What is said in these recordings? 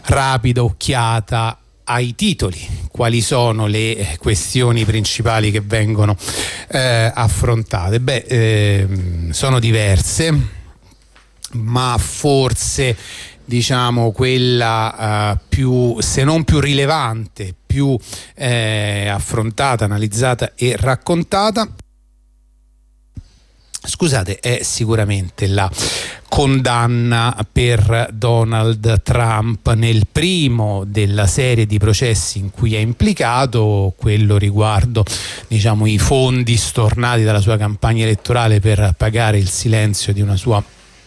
rapida occhiata ai titoli. Quali sono le questioni principali che vengono affrontate? Sono diverse, ma forse diciamo quella più, se non più rilevante, più affrontata, analizzata e raccontata, scusate, è sicuramente la condanna per Donald Trump nel primo della serie di processi in cui è implicato, quello riguardo diciamo i fondi stornati dalla sua campagna elettorale per pagare il silenzio di una sua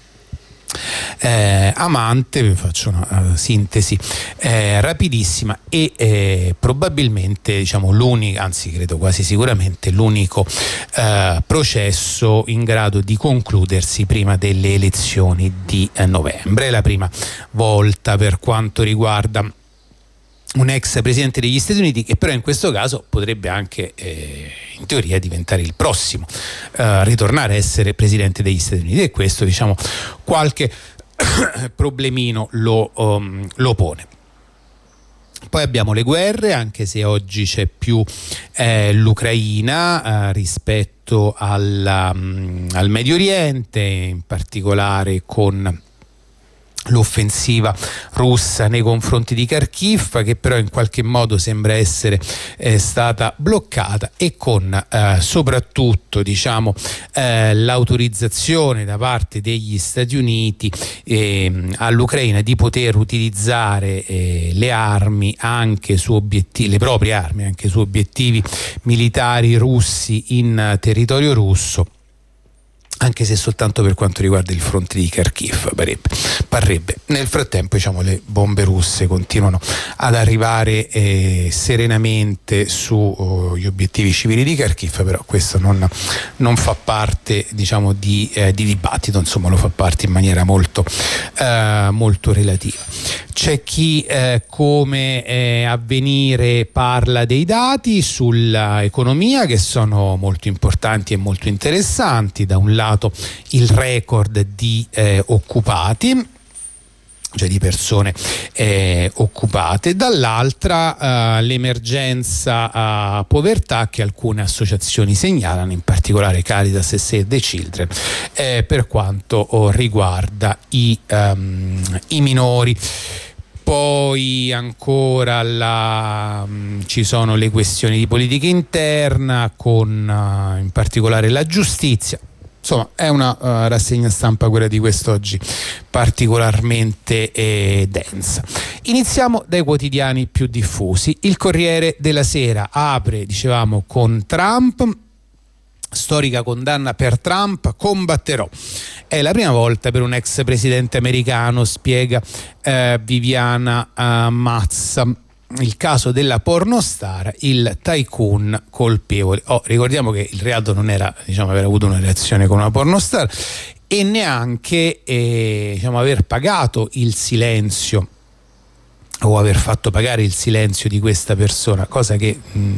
amante. Vi faccio una sintesi rapidissima e probabilmente diciamo l'unico, anzi credo quasi sicuramente l'unico processo in grado di concludersi prima delle elezioni di novembre. È la prima volta per quanto riguarda un ex presidente degli Stati Uniti, che però in questo caso potrebbe anche in teoria diventare il prossimo, ritornare a essere presidente degli Stati Uniti, e questo diciamo qualche problemino lo pone. Poi abbiamo le guerre, anche se oggi c'è più l'Ucraina rispetto al Medio Oriente, in particolare con l'offensiva russa nei confronti di Kharkiv, che però in qualche modo sembra essere stata bloccata, e con soprattutto diciamo l'autorizzazione da parte degli Stati Uniti all'Ucraina di poter utilizzare le armi anche su obiettivi, le proprie armi anche su obiettivi militari russi in territorio russo, anche se soltanto per quanto riguarda il fronte di Kharkiv parrebbe. Nel frattempo diciamo le bombe russe continuano ad arrivare serenamente sugli obiettivi civili di Kharkiv, però questo non fa parte diciamo di dibattito, insomma lo fa parte in maniera molto relativa. C'è chi come Avvenire parla dei dati sulla economia, che sono molto importanti e molto interessanti. Da un lato il record di occupati, cioè di persone occupate, dall'altra l'emergenza povertà che alcune associazioni segnalano, in particolare Caritas e Save the Children, per quanto riguarda i minori. Poi ancora ci sono le questioni di politica interna, con in particolare la giustizia. Insomma, è una rassegna stampa quella di quest'oggi particolarmente densa. Iniziamo dai quotidiani più diffusi. Il Corriere della Sera apre, dicevamo, con Trump. Storica condanna per Trump, combatterò. È la prima volta per un ex presidente americano, spiega Viviana Mazza. Il caso della pornostar, il tycoon colpevole. Ricordiamo che il reato non era aver avuto una relazione con una pornostar, e neanche aver pagato il silenzio o aver fatto pagare il silenzio di questa persona, cosa che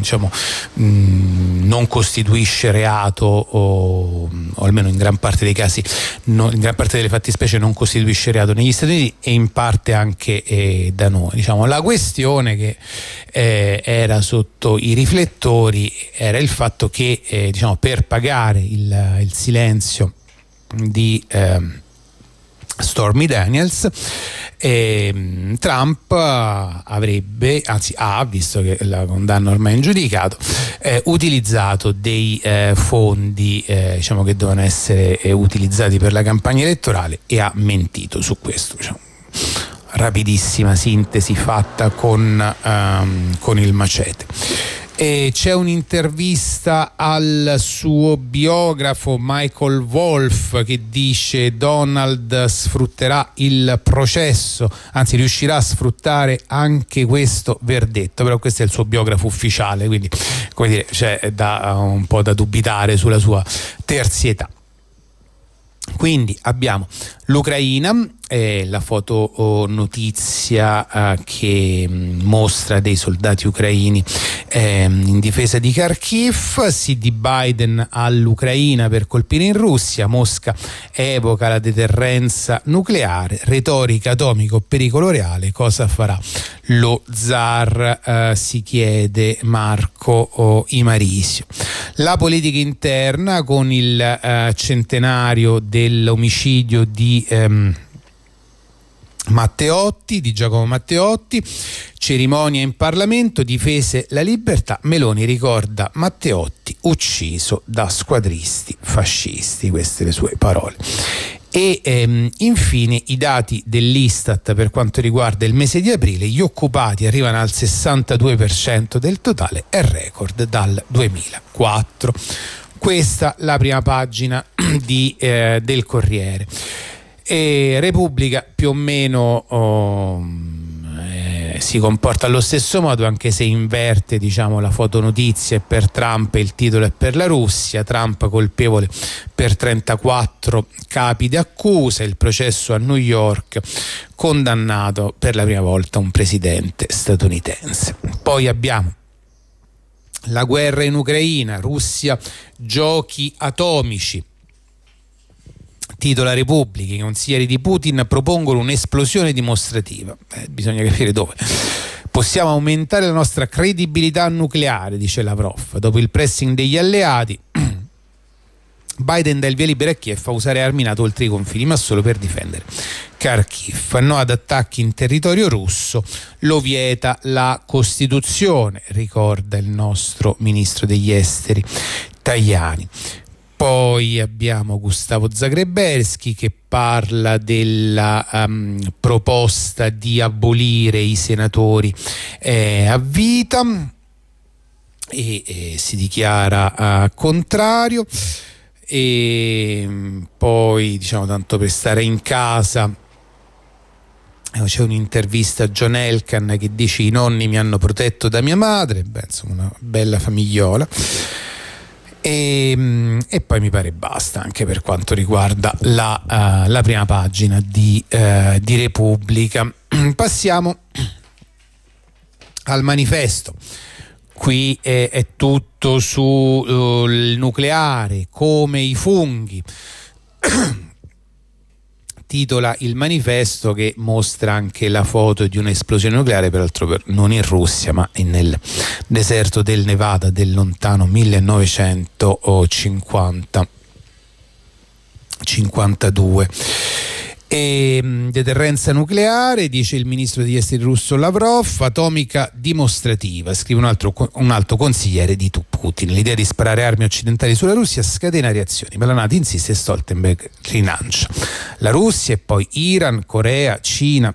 non costituisce reato, o almeno in gran parte dei casi, in gran parte delle fattispecie non costituisce reato negli Stati Uniti, e in parte anche da noi. La questione che era sotto i riflettori era il fatto che per pagare il silenzio di Stormy Daniels, Trump avrebbe, anzi visto che la condanna ormai è in giudicato, utilizzato dei fondi che dovevano essere utilizzati per la campagna elettorale, e ha mentito su questo. Rapidissima sintesi fatta con il macete. E c'è un'intervista al suo biografo Michael Wolff, che dice: Donald sfrutterà il processo, anzi riuscirà a sfruttare anche questo verdetto. Però questo è il suo biografo ufficiale, quindi c'è un po' da dubitare sulla sua terzietà. Quindi abbiamo l'Ucraina, la fotonotizia che mostra dei soldati ucraini in difesa di Kharkiv, sì di Biden all'Ucraina per colpire in Russia, Mosca evoca la deterrenza nucleare, retorica atomica o pericolo reale, cosa farà lo zar, si chiede Marco Imarisio. La politica interna con il centenario dell'omicidio di Giacomo Matteotti, cerimonia in Parlamento, difese la libertà, Meloni ricorda Matteotti ucciso da squadristi fascisti, queste le sue parole. E infine i dati dell'Istat per quanto riguarda il mese di aprile, gli occupati arrivano al 62% del totale, è record dal 2004. Questa la prima pagina del Corriere. E Repubblica più o meno si comporta allo stesso modo, anche se inverte, diciamo, la fotonotizia è per Trump e il titolo è per la Russia. Trump colpevole per 34 capi di accusa, il processo a New York, condannato per la prima volta un presidente statunitense. Poi abbiamo la guerra in Ucraina, Russia, giochi atomici. Titola Repubblica, i consiglieri di Putin propongono un'esplosione dimostrativa. Bisogna capire dove. Possiamo aumentare la nostra credibilità nucleare, dice Lavrov. Dopo il pressing degli alleati, Biden dà il via libera a Kiev a usare armi NATO oltre i confini, ma solo per difendere Kharkiv. No ad attacchi in territorio russo, lo vieta la Costituzione, ricorda il nostro ministro degli esteri Tajani. Poi abbiamo Gustavo Zagrebelski che parla della proposta di abolire i senatori a vita e si dichiara contrario. E poi, diciamo, tanto per stare in casa, c'è un'intervista a John Elkann che dice: i nonni mi hanno protetto da mia madre. Beh, insomma, una bella famigliola. E poi mi pare basta anche per quanto riguarda la prima pagina di Repubblica. Passiamo al Manifesto. Qui è tutto sul nucleare, come i funghi. Titola il Manifesto, che mostra anche la foto di un'esplosione nucleare, peraltro non in Russia ma nel deserto del Nevada del lontano 1952. E deterrenza nucleare, dice il ministro degli esteri russo Lavrov, atomica dimostrativa, scrive un alto consigliere di Putin. L'idea di sparare armi occidentali sulla Russia scatena reazioni, ma la NATO insiste e Stoltenberg rilancia la Russia, e poi Iran, Corea, Cina.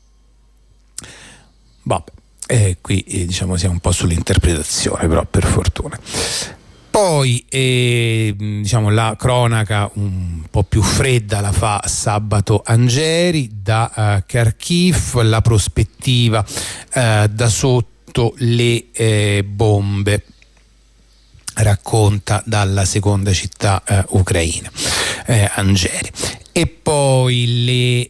Vabbè, qui diciamo siamo un po' sull'interpretazione, però per fortuna. Poi diciamo la cronaca un po' più fredda la fa Sabato Angeri da Kharkiv, la prospettiva da sotto le bombe, racconta dalla seconda città ucraina, Angeri. E poi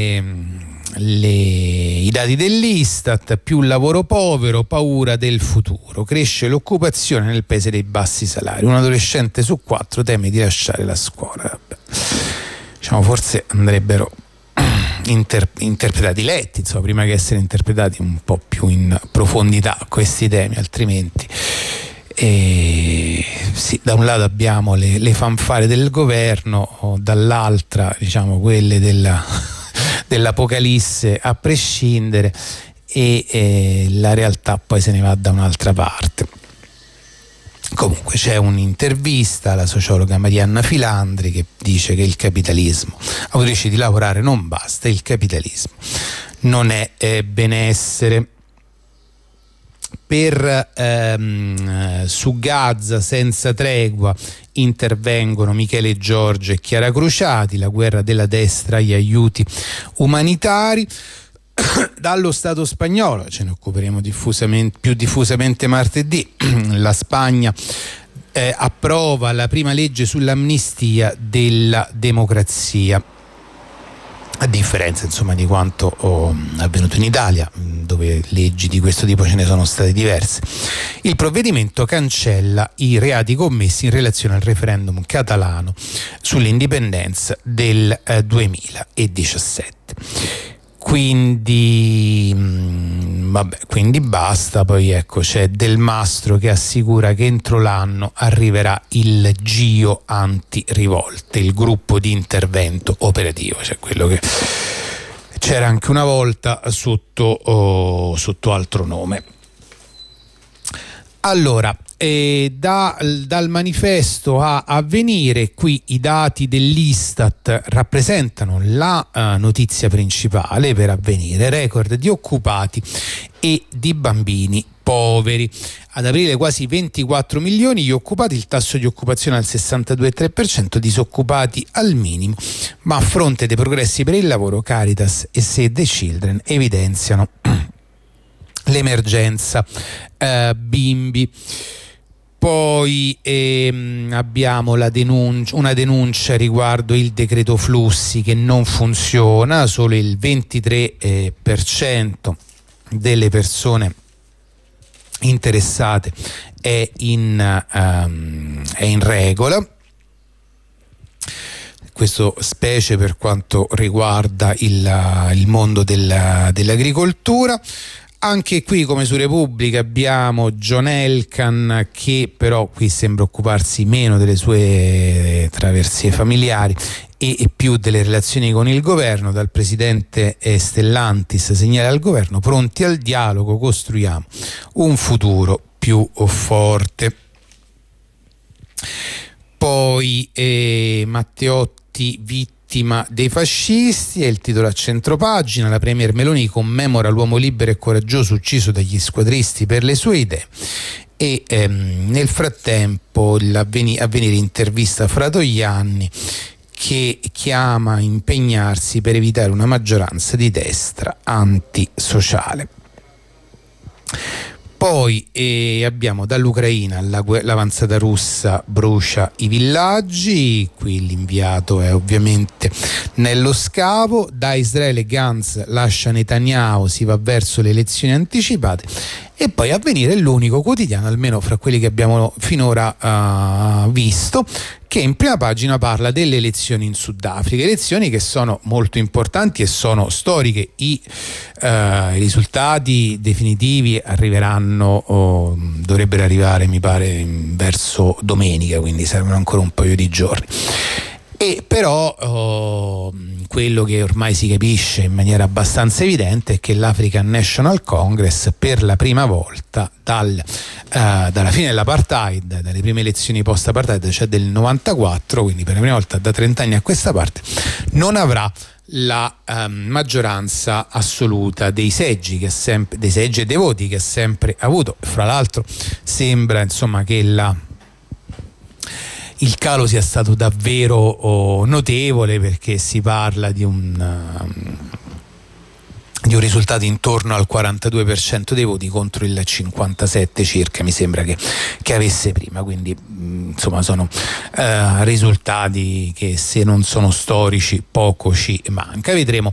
i dati dell'Istat: più lavoro povero, paura del futuro, cresce l'occupazione nel paese dei bassi salari, un adolescente su 4 teme di lasciare la scuola. Vabbè. Diciamo, forse andrebbero interpretati, letti, insomma, prima che essere interpretati un po' più in profondità questi temi, altrimenti sì, da un lato abbiamo le fanfare del governo, dall'altra, diciamo, quelle dell'apocalisse a prescindere, e la realtà poi se ne va da un'altra parte. Comunque c'è un'intervista alla sociologa Marianna Filandri che dice che il capitalismo, autrice di Lavorare non basta, il capitalismo non è benessere. Su Gaza senza tregua intervengono Michele Giorgio e Chiara Cruciati, la guerra della destra agli aiuti umanitari. Dallo Stato spagnolo, ce ne occuperemo più diffusamente martedì, la Spagna approva la prima legge sull'amnistia della democrazia, a differenza insomma di quanto avvenuto in Italia, dove leggi di questo tipo ce ne sono state diverse. Il provvedimento cancella i reati commessi in relazione al referendum catalano sull'indipendenza del 2017. Quindi basta. Poi ecco, c'è Del Mastro che assicura che entro l'anno arriverà il GIO antirivolte, il gruppo di intervento operativo, cioè quello che c'era anche una volta sotto altro nome. Allora, dal manifesto a Avvenire, qui i dati dell'Istat rappresentano la notizia principale per Avvenire: record di occupati e di bambini poveri. Ad aprile quasi 24 milioni gli occupati, il tasso di occupazione al 62,3%, disoccupati al minimo, ma a fronte dei progressi per il lavoro Caritas e Save the Children evidenziano l'emergenza bimbi. Poi abbiamo una denuncia riguardo il decreto flussi che non funziona, solo il 23% delle persone interessate è in regola. Questo specie per quanto riguarda il mondo dell'agricoltura. Anche qui, come su Repubblica, abbiamo John Elkann, che però qui sembra occuparsi meno delle sue traversie familiari e più delle relazioni con il governo. Dal presidente Stellantis segnala al governo: pronti al dialogo, costruiamo un futuro più forte. Poi Matteotti, vittima dei fascisti, è il titolo a centropagina. La premier Meloni commemora l'uomo libero e coraggioso ucciso dagli squadristi per le sue idee. E nel frattempo l'Avvenire intervista Fratoianni, che chiama a impegnarsi per evitare una maggioranza di destra antisociale. Poi abbiamo dall'Ucraina: l'avanzata russa brucia i villaggi, qui l'inviato è ovviamente nello scavo. Da Israele Gantz lascia Netanyahu, si va verso le elezioni anticipate. E poi Avvenire è l'unico quotidiano, almeno fra quelli che abbiamo finora visto, che in prima pagina parla delle elezioni in Sudafrica, elezioni che sono molto importanti e sono storiche. I risultati definitivi dovrebbero arrivare, mi pare, verso domenica, quindi servono ancora un paio di giorni. E però quello che ormai si capisce in maniera abbastanza evidente è che l'African National Congress, per la prima volta dalla fine dell'apartheid, dalle prime elezioni post-apartheid, cioè del 94, quindi per la prima volta da 30 anni a questa parte, non avrà la maggioranza assoluta dei seggi e dei voti che ha sempre avuto. Fra l'altro sembra insomma che il calo sia stato davvero notevole, perché si parla di un risultato intorno al 42% dei voti contro il 57% circa, mi sembra che avesse prima. Quindi insomma sono risultati che, se non sono storici, poco ci manca. Vedremo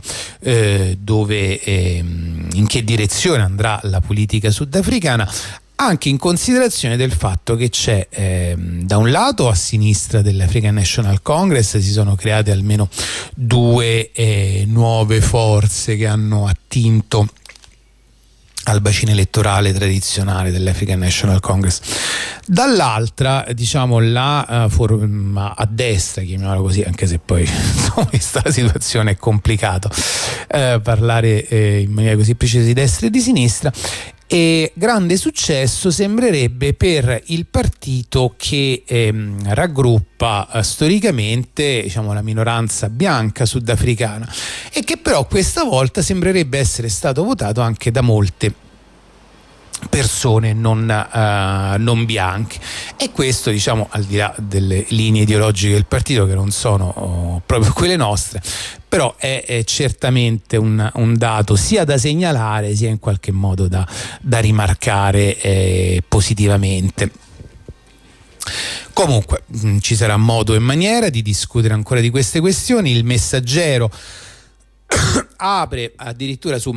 in che direzione andrà la politica sudafricana, anche in considerazione del fatto che c'è da un lato, a sinistra dell'African National Congress, si sono create almeno due nuove forze che hanno attinto al bacino elettorale tradizionale dell'African National Congress. Dall'altra, diciamo, la forma a destra, chiamiamola così, anche se poi in questa situazione è complicato parlare in maniera così precisa di destra e di sinistra. E grande successo sembrerebbe per il partito che raggruppa storicamente, diciamo, la minoranza bianca sudafricana, e che però questa volta sembrerebbe essere stato votato anche da molte persone non bianche. E questo, diciamo, al di là delle linee ideologiche del partito, che non sono proprio quelle nostre, però è certamente un dato sia da segnalare sia in qualche modo da rimarcare positivamente. Comunque ci sarà modo e maniera di discutere ancora di queste questioni. Il Messaggero apre addirittura su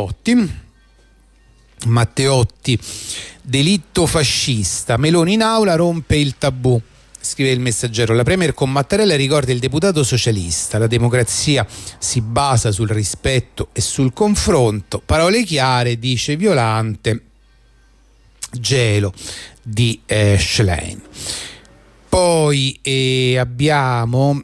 Matteotti, delitto fascista, Meloni in aula rompe il tabù. Scrive il Messaggero: la premier con Mattarella ricorda il deputato socialista, la democrazia si basa sul rispetto e sul confronto, parole chiare, dice Violante, gelo di Schlein. Poi abbiamo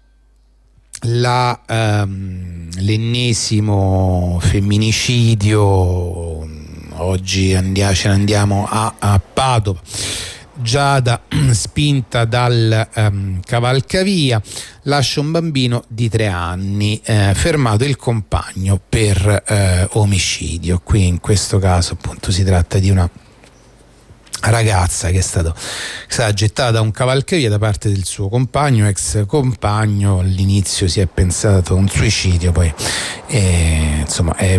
l'ennesimo femminicidio. Oggi ce ne andiamo a Padova. Giada spinta dal cavalcavia, lascia un bambino di 3 anni, fermato il compagno per omicidio. Qui in questo caso appunto si tratta di una ragazza che è stata gettata da un cavalcavia da parte del suo compagno, ex compagno. All'inizio si è pensato a un suicidio, poi insomma è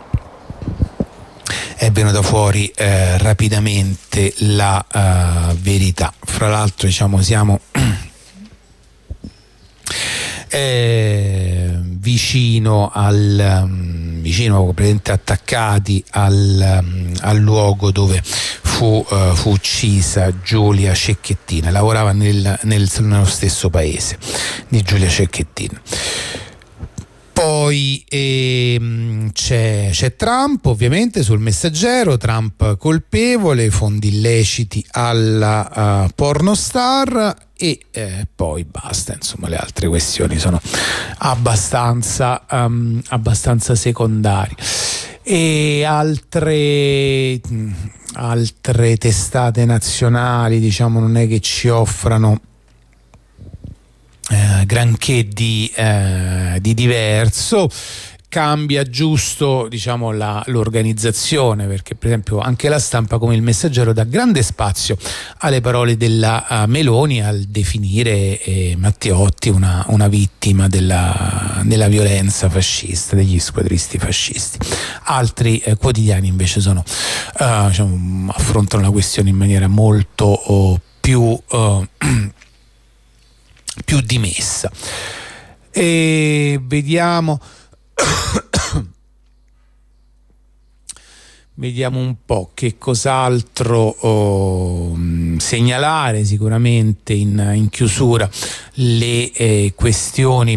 venuta fuori rapidamente la verità. Fra l'altro, diciamo, siamo vicino praticamente attaccati al luogo dove fu uccisa Giulia Cecchettin. Lavorava nello stesso paese di Giulia Cecchettin. Poi c'è Trump, ovviamente, sul Messaggero. Trump colpevole, fondi illeciti alla pornostar, e poi basta. Insomma, le altre questioni sono abbastanza secondarie. E altre testate nazionali, diciamo, non è che ci offrano granché di diverso. Cambia giusto, diciamo, l'organizzazione, perché per esempio anche La Stampa, come il Messaggero, dà grande spazio alle parole della Meloni al definire Matteotti una vittima della violenza fascista, degli squadristi fascisti. Altri quotidiani invece diciamo, affrontano la questione in maniera molto più dimessa. E vediamo un po' che cos'altro segnalare. Sicuramente in chiusura le questioni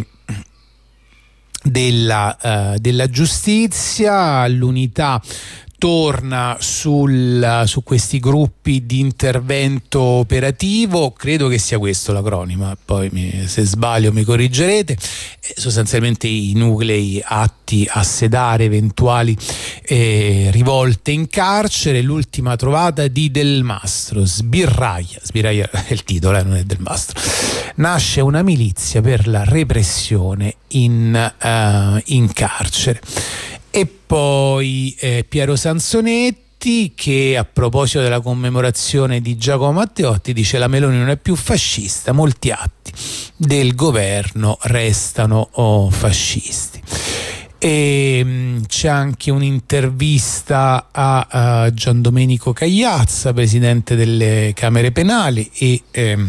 della giustizia. L'Unità torna su questi gruppi di intervento operativo, credo che sia questo l'acronimo, poi se sbaglio mi corrigerete. Sostanzialmente i nuclei atti a sedare eventuali rivolte in carcere. L'ultima trovata di Del Mastro, sbirraglia è il titolo, non è Del Mastro. Nasce una milizia per la repressione in carcere. E poi Piero Sansonetti, che a proposito della commemorazione di Giacomo Matteotti dice: la Meloni non è più fascista, molti atti del governo restano fascisti. E c'è anche un'intervista a Gian Domenico Cagliazza, presidente delle Camere Penali, e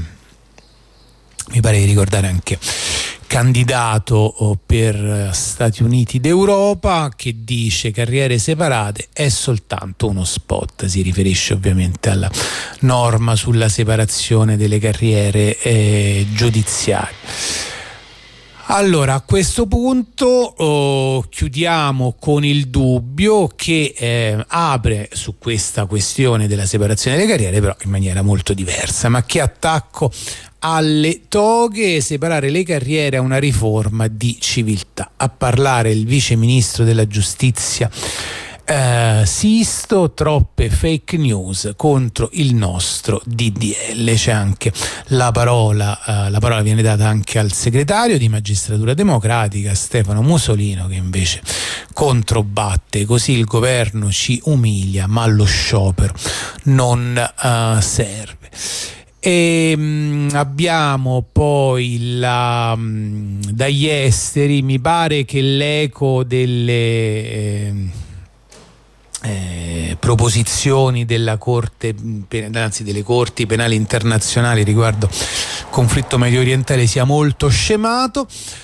mi pare di ricordare anche candidato per Stati Uniti d'Europa, che dice: carriere separate è soltanto uno spot. Si riferisce ovviamente alla norma sulla separazione delle carriere giudiziarie. Allora, a questo punto chiudiamo con il dubbio che apre su questa questione della separazione delle carriere, però in maniera molto diversa. Ma che attacco alle toghe! Separare le carriere a una riforma di civiltà. A parlare il vice ministro della giustizia Sisto: troppe fake news contro il nostro DDL. C'è anche la parola viene data anche al segretario di Magistratura Democratica Stefano Musolino, che invece controbatte: così il governo ci umilia, ma lo sciopero non serve. E abbiamo poi dagli esteri, mi pare che l'eco delle proposizioni della Corte, anzi delle Corti Penali Internazionali riguardo il conflitto medio orientale sia molto scemato.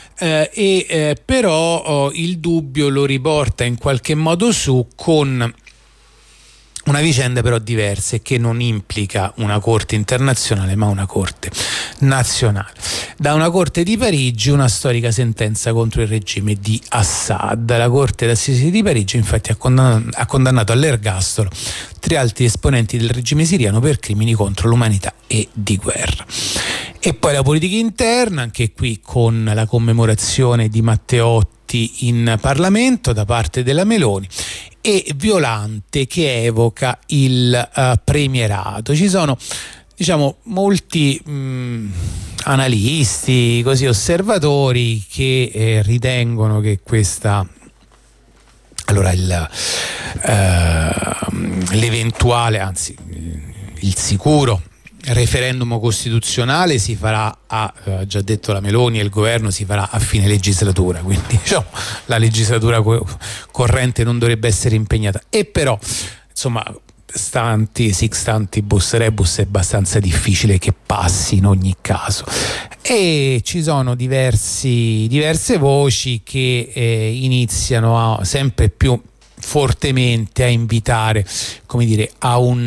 Però il dubbio lo riporta in qualche modo su con una vicenda però diversa e che non implica una corte internazionale ma una corte nazionale. Da una corte di Parigi una storica sentenza contro il regime di Assad. La corte d'assise di Parigi infatti ha condannato all'ergastolo 3 alti esponenti del regime siriano per crimini contro l'umanità e di guerra. E poi la politica interna, anche qui con la commemorazione di Matteotti in Parlamento da parte della Meloni, e Violante che evoca il premierato. Ci sono, diciamo, molti analisti, così osservatori che ritengono che questa, allora l'eventuale, anzi il sicuro referendum costituzionale si farà ha già detto la Meloni, e il governo si farà a fine legislatura, quindi diciamo la legislatura corrente non dovrebbe essere impegnata, e però insomma stantibus rebus è abbastanza difficile che passi in ogni caso, e ci sono diverse voci che iniziano sempre più fortemente a invitare, come dire, a un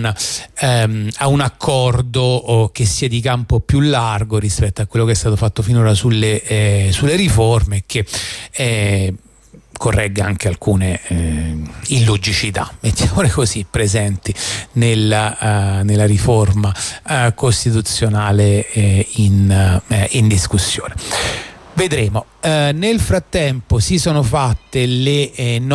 accordo che sia di campo più largo rispetto a quello che è stato fatto finora sulle riforme, che corregga anche alcune illogicità, mettiamole così, presenti nella riforma costituzionale in discussione. Vedremo. Nel frattempo si sono fatte le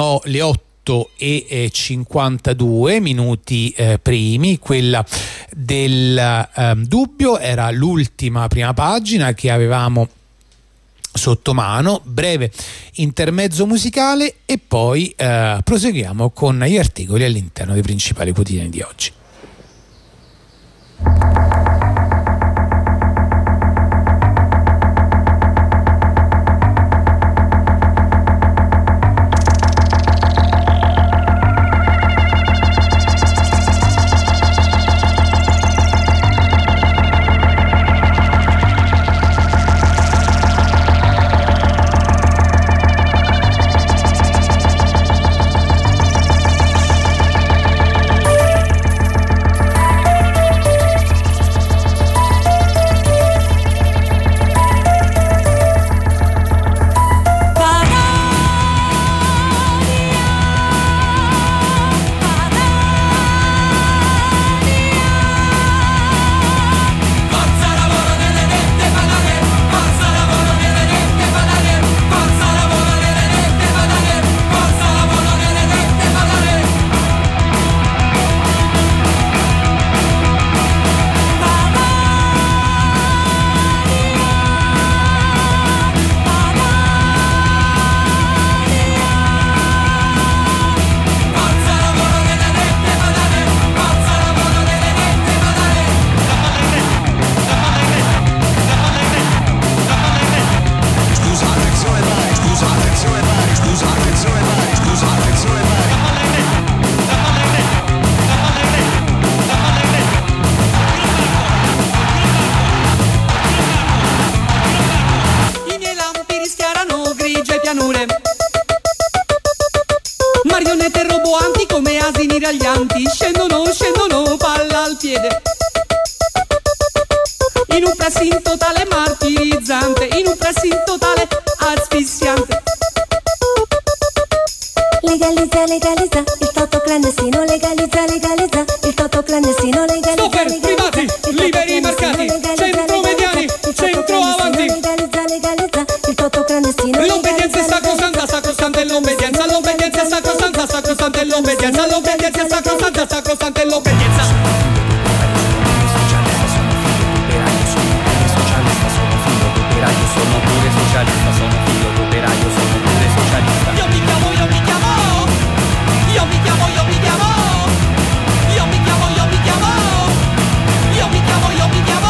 8:52 minuti primi. Quella del dubbio era l'ultima prima pagina che avevamo sotto mano. Breve intermezzo musicale e poi proseguiamo con gli articoli all'interno dei principali quotidiani di oggi. Marionette roboanti come asini raglianti scendono, palla al piede. In un pressing totale martirizzante, in un pressing totale asfissiante. Legalizza, legalizza, il toto clandestino, legalizza, legalizza, il toto clandestino, legalizza. Stopper, privati, liberi mercati, centro mediani, centro avanti. Legalizza, legalizza, il toto clandestino. L'obbedienza è sacrosanta, sacrosanta è l'obbedienza, l'obbedienza è sacrosanta, sacrosanta è l'obbedienza, l'obbedienza è sacrosanta, sacrosanta è l'obbedienza. Sono pure socialista, sono figlio d'operaio, sono pure socialista. Io mi chiamo, io mi chiamo, io mi chiamo, io mi chiamo, io mi chiamo, io mi chiamo, io mi chiamo, io mi chiamo.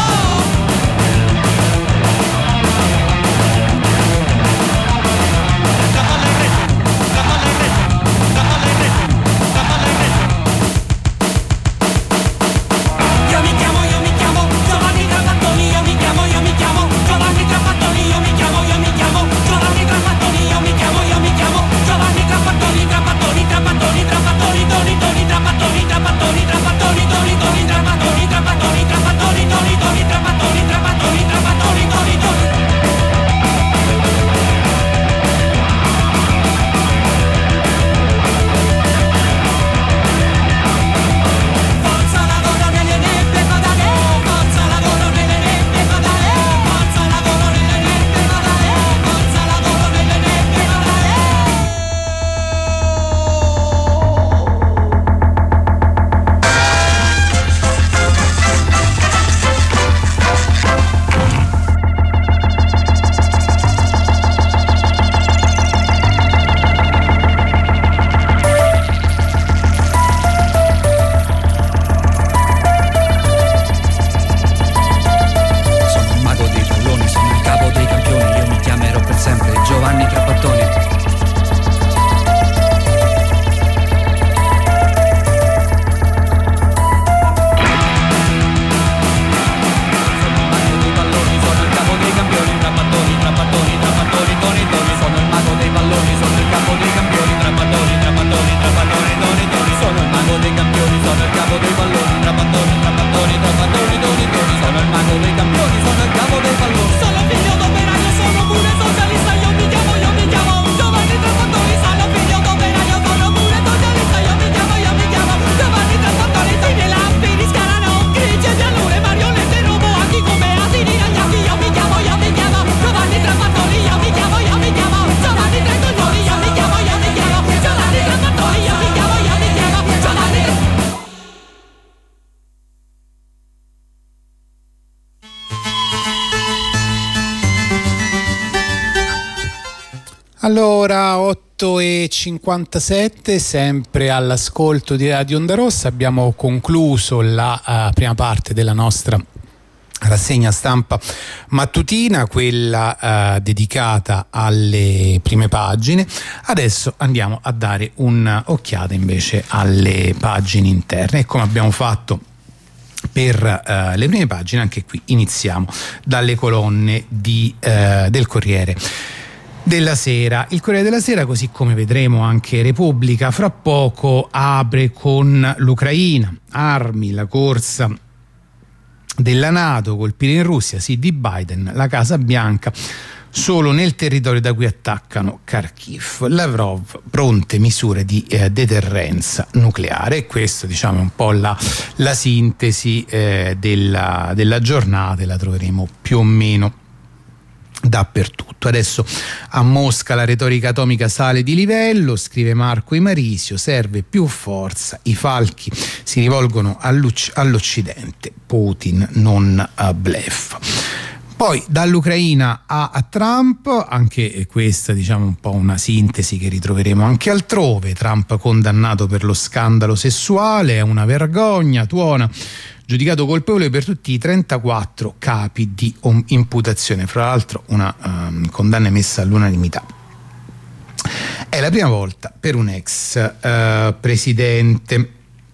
Allora, 8:57, sempre all'ascolto di Radio Onda Rossa. Abbiamo concluso la prima parte della nostra rassegna stampa mattutina, quella dedicata alle prime pagine. Adesso andiamo a dare un'occhiata invece alle pagine interne, e come abbiamo fatto per le prime pagine, anche qui iniziamo dalle colonne del Corriere della Sera. Il Corriere della Sera, così come vedremo anche Repubblica fra poco, apre con l'Ucraina, armi, la corsa della NATO, colpire in Russia, sì di Biden, la Casa Bianca solo nel territorio da cui attaccano Kharkiv, Lavrov, pronte misure di deterrenza nucleare. E questo, diciamo, è un po' la sintesi della giornata, e la troveremo più o meno dappertutto. Adesso a Mosca la retorica atomica sale di livello, scrive Marco Imarisio, serve più forza, i falchi si rivolgono all'Occidente, Putin non bleffa. Poi dall'Ucraina a Trump, anche questa, diciamo, un po' una sintesi che ritroveremo anche altrove. Trump condannato per lo scandalo sessuale, è una vergogna, tuona, giudicato colpevole per tutti i 34 capi di imputazione, fra l'altro una condanna emessa all'unanimità. È la prima volta per un ex presidente.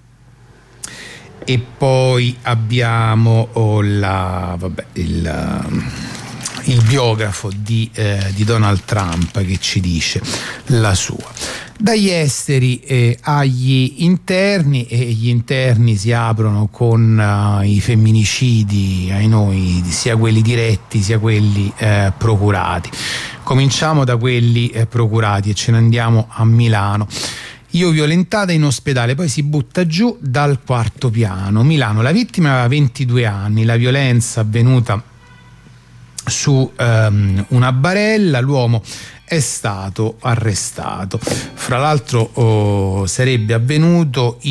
E poi abbiamo il biografo di Donald Trump che ci dice la sua. Dagli esteri agli interni, e gli interni si aprono con i femminicidi, ai noi, sia quelli diretti sia quelli procurati. Cominciamo da quelli procurati e ce ne andiamo a Milano. Io violentata in ospedale, poi si butta giù dal 4º piano. Milano, la vittima aveva 22 anni, la violenza avvenuta su una barella, l'uomo è stato arrestato. Fra l'altro sarebbe avvenuto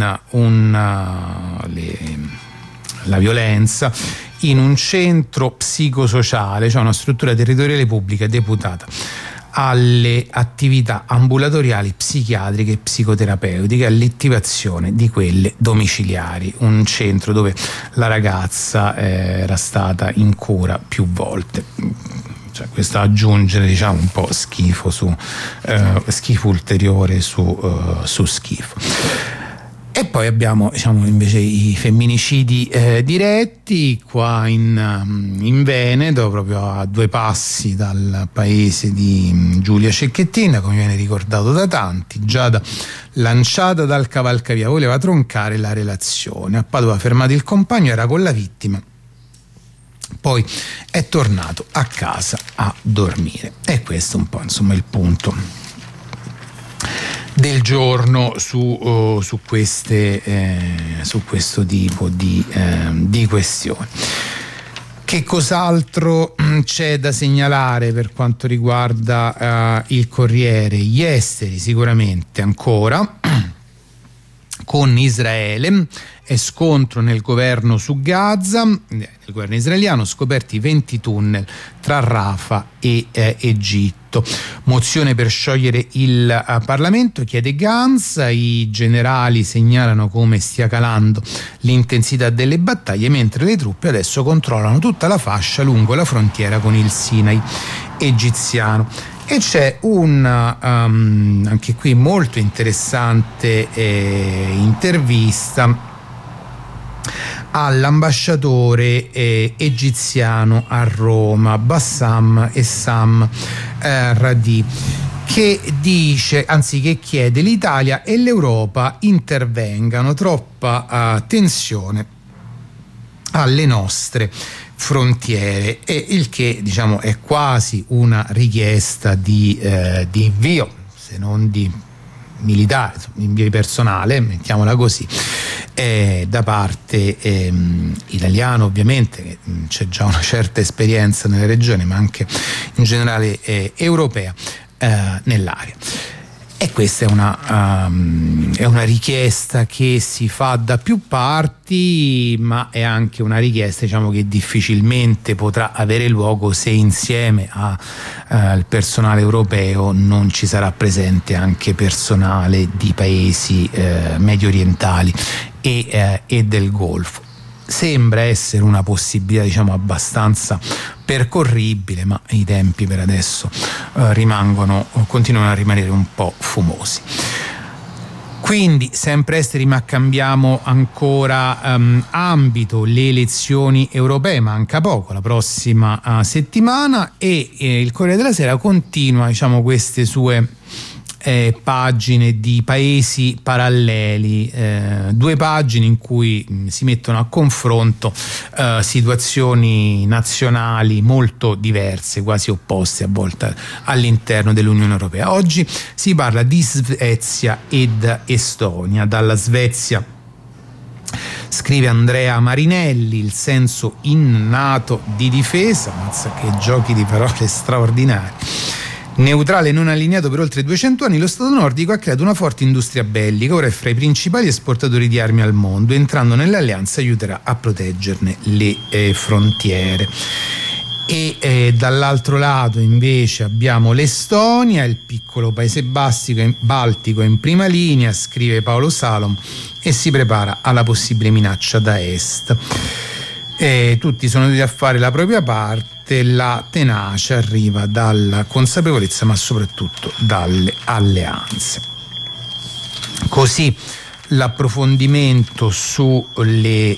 la violenza in un centro psicosociale, cioè una struttura territoriale pubblica deputata alle attività ambulatoriali psichiatriche e psicoterapeutiche, all'attivazione di quelle domiciliari, un centro dove la ragazza era stata in cura più volte. Cioè, questo aggiungere, diciamo, un po' schifo ulteriore su schifo. E poi abbiamo, diciamo, invece i femminicidi diretti qua in Veneto, proprio a 2 passi dal paese di Giulia Cecchettin, come viene ricordato da tanti. Giada, lanciata dal cavalcavia, voleva troncare la relazione. A Padova fermato il compagno, era con la vittima, poi è tornato a casa a dormire. E questo un po', insomma, il punto del giorno su questo tipo di questioni. Che cos'altro c'è da segnalare per quanto riguarda il Corriere? Gli esteri sicuramente ancora, con Israele, e scontro nel governo su Gaza, nel governo israeliano, scoperti 20 tunnel tra Rafah e Egitto. Mozione per sciogliere il Parlamento, chiede Gantz. I generali segnalano come stia calando l'intensità delle battaglie, mentre le truppe adesso controllano tutta la fascia lungo la frontiera con il Sinai egiziano. E c'è anche qui molto interessante intervista all'ambasciatore egiziano a Roma, Bassam Essam Radi, che dice, anzi che chiede, l'Italia e l'Europa intervengano, troppa tensione alle nostre frontiere, e il che, diciamo, è quasi una richiesta di invio, se non di militare, invio personale, mettiamola così, da parte italiana, ovviamente, c'è già una certa esperienza nelle regioni, ma anche in generale europea nell'area. E questa è una richiesta che si fa da più parti, ma è anche una richiesta, diciamo, che difficilmente potrà avere luogo se insieme al personale europeo non ci sarà presente anche personale di paesi medio orientali e del Golfo. Sembra essere una possibilità, diciamo, abbastanza percorribile, ma i tempi per adesso continuano a rimanere un po' fumosi. Quindi sempre esteri, ma cambiamo ancora ambito, le elezioni europee, manca poco, la prossima settimana, e il Corriere della Sera continua, diciamo, queste sue pagine di paesi paralleli, 2 pagine in cui si mettono a confronto situazioni nazionali molto diverse, quasi opposte a volte all'interno dell'Unione Europea. Oggi si parla di Svezia ed Estonia. Dalla Svezia scrive Andrea Marinelli: il senso innato di difesa, mazza che giochi di parole straordinari. Neutrale e non allineato per oltre 200 anni, lo Stato nordico ha creato una forte industria bellica, ora è fra i principali esportatori di armi al mondo, entrando nell'alleanza aiuterà a proteggerne le frontiere. E dall'altro lato invece abbiamo l'Estonia, il piccolo paese baltico in prima linea, scrive Paolo Salom, e si prepara alla possibile minaccia da est. Tutti sono venuti a fare la propria parte, la tenacia arriva dalla consapevolezza ma soprattutto dalle alleanze. Così l'approfondimento sulle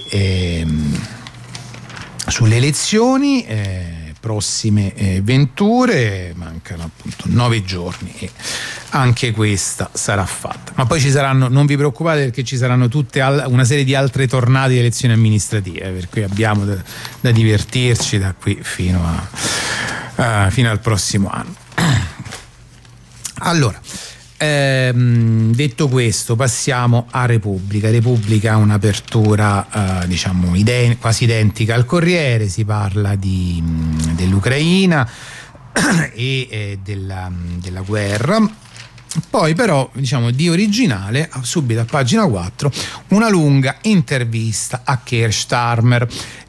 elezioni prossime venture, mancano appunto 9 giorni e anche questa sarà fatta. Ma poi ci saranno, non vi preoccupate, perché ci saranno una serie di altre tornate di elezioni amministrative, per cui abbiamo da divertirci da qui fino al prossimo anno. Allora, detto questo, passiamo a Repubblica. Repubblica ha un'apertura diciamo quasi identica al Corriere, si parla dell'Ucraina e della guerra. Poi però, diciamo, di originale, subito a pagina 4, una lunga intervista a Keir Starmer,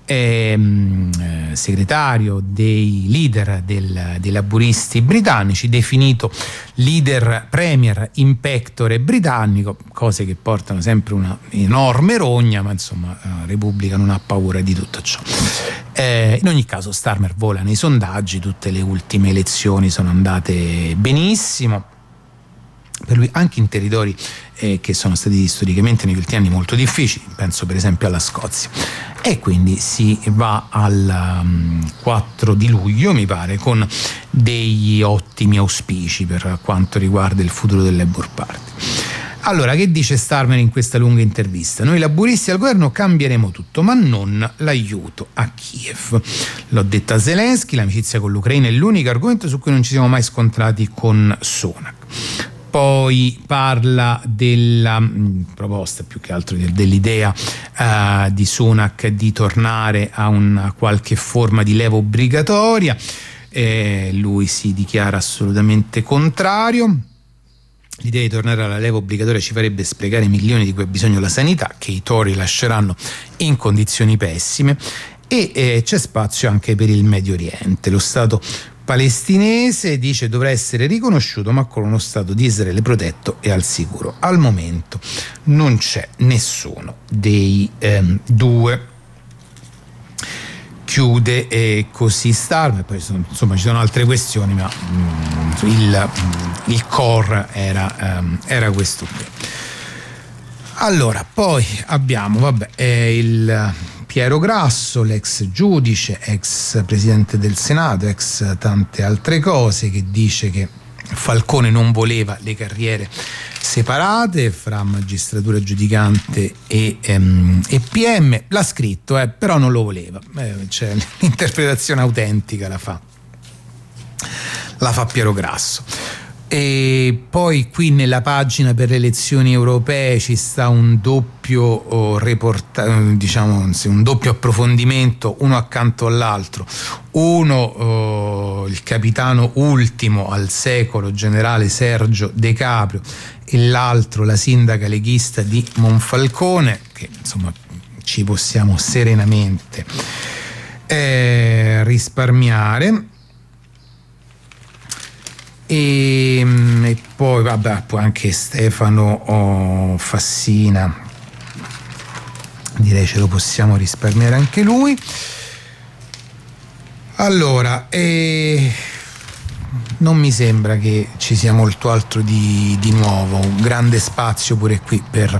segretario dei leader dei laburisti britannici, definito leader premier in pectore britannico, cose che portano sempre una enorme rogna, ma insomma Repubblica non ha paura di tutto ciò. In ogni caso Starmer vola nei sondaggi, tutte le ultime elezioni sono andate benissimo per lui, anche in territori che sono stati storicamente negli ultimi anni molto difficili, penso per esempio alla Scozia, e quindi si va al 4 di luglio, mi pare, con degli ottimi auspici per quanto riguarda il futuro del Labour Party. Allora, che dice Starmer in questa lunga intervista? Noi laburisti al governo cambieremo tutto, ma non l'aiuto a Kiev. L'ho detto a Zelensky, l'amicizia con l'Ucraina è l'unico argomento su cui non ci siamo mai scontrati con Sunak. Poi parla della proposta, più che altro dell'idea di Sunak di tornare a una qualche forma di leva obbligatoria. Lui si dichiara assolutamente contrario. L'idea di tornare alla leva obbligatoria ci farebbe sprecare milioni di cui ha bisogno la sanità, che i Tory lasceranno in condizioni pessime, e c'è spazio anche per il Medio Oriente. Lo Stato palestinese, dice, dovrà essere riconosciuto, ma con uno Stato di Israele protetto e al sicuro. Al momento non c'è nessuno dei due. Chiude così Starmer. Poi insomma ci sono altre questioni, ma il core era questo qui. Allora, poi abbiamo il Piero Grasso, l'ex giudice, ex presidente del Senato, ex tante altre cose, che dice che Falcone non voleva le carriere separate fra magistratura giudicante e PM. L'ha scritto, però non lo voleva. Cioè, l'interpretazione autentica la fa Piero Grasso. E poi qui nella pagina per le elezioni europee ci sta un doppio un doppio approfondimento, uno accanto all'altro. Uno il capitano ultimo al secolo, generale Sergio De Caprio, e l'altro la sindaca leghista di Monfalcone, che insomma ci possiamo serenamente risparmiare. E poi vabbè, poi anche Stefano Fassina, direi ce lo possiamo risparmiare anche lui. Allora, non mi sembra che ci sia molto altro di nuovo. Un grande spazio pure qui per